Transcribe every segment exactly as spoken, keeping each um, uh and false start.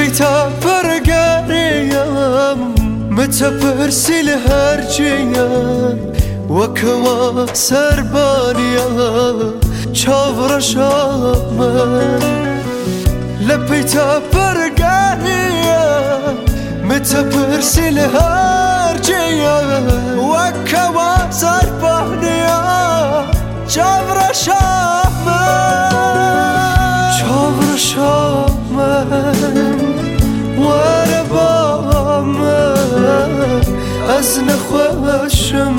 لبيتا برقاريام متى برسي لهرجيا وكوا سربانيا چاور شاما لبيتا برقاريام متى برسي لهرجيا وكوا سربانيا چاور شاما چاور شاما از نخوشم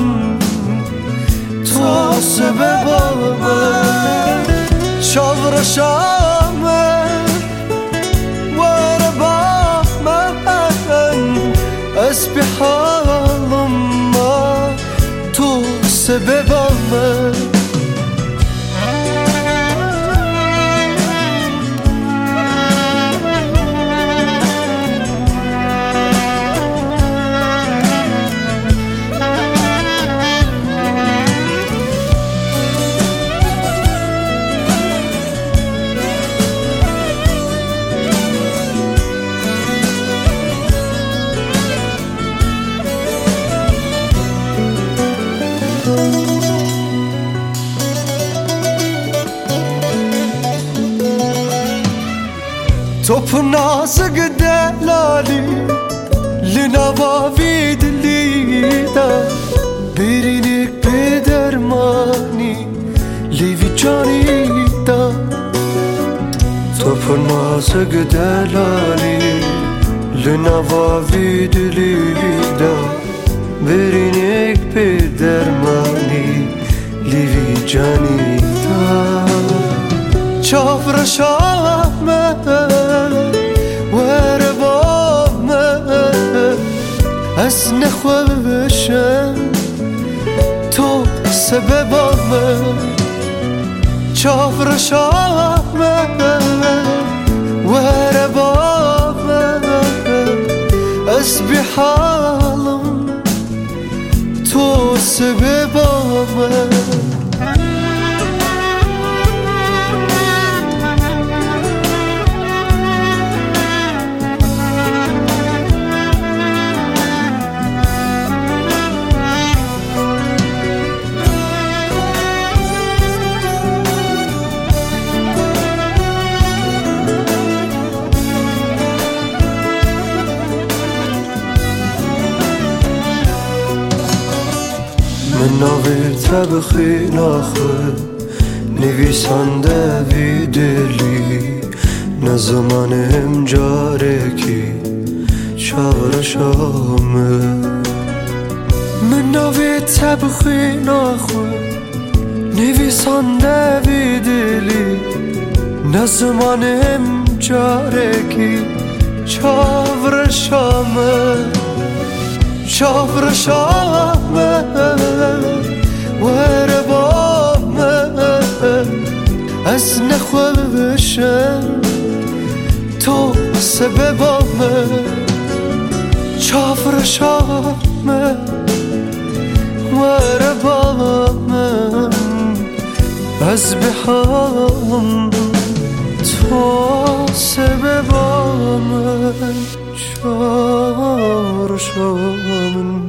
تو سببم چاور شامه وارا با من از بحالم ما تو سببم توپ نازک دلالی لنواوی دلیدا برینک به درمانی لیوی جانی دا توپ نازک دلالی لنواوی دلیدا برینک به درمانی لیوی جانی دا چاور شامه از نخوشم تو سببم چاور شامه وربام از بحالم تو سببم من ناوی تبخی ناخه نویسنده وی دلی نزمانم جاره کی چاور شامه من ناوی تبخی ناخه نویسنده وی دلی نزمانم جاره کی چاور شامه چاور شامه وربام از نخوشم تو سببم چاور شامه وربام از بحالم تو سببم چاور شامه